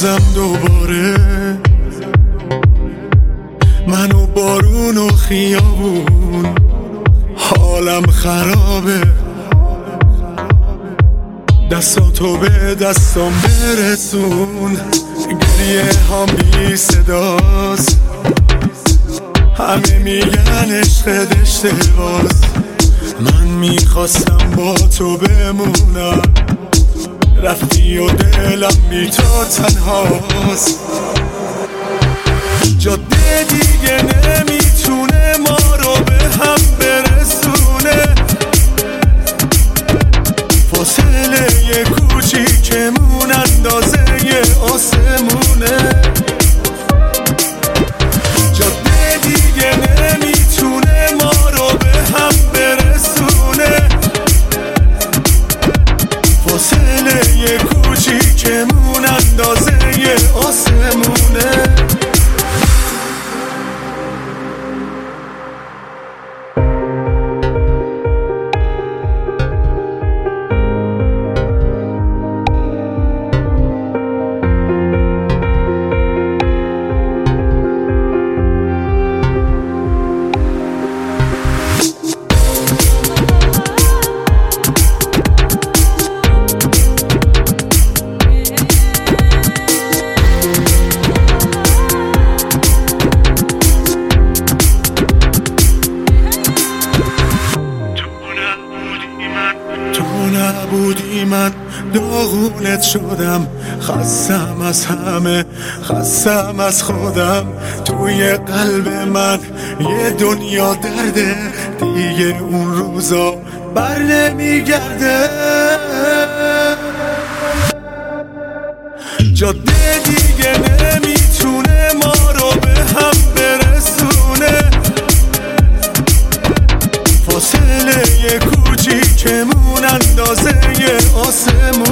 بازم دوباره من و بارون و خیابون حالم خرابه، دستاتو به دستام برسون، گریه هم بی صداست، همه میگن عشقت اشتباس، من میخواستم با تو بمونم، رفتی و دلم بی تو تنهاست، جاده دیگه نمیتونه ما رو به هم برسونه، فاصله یه کوچیکمون اندازه یه آسمونه، جاده دیگه نمیتونه ما رو به هم برسونه، فاصله یه کوچیکمون اندازه یه آسمونه. نبودی من داغونت شدم، خستم از همه، خستم از خودم، توی قلب من یه دنیا درده، دیگه اون روزا بر نمیگرده، جاده دیگه نمیتونه ما رو به هم برسونه، فاصله یه کوچیکمون اندازه یه آسمون.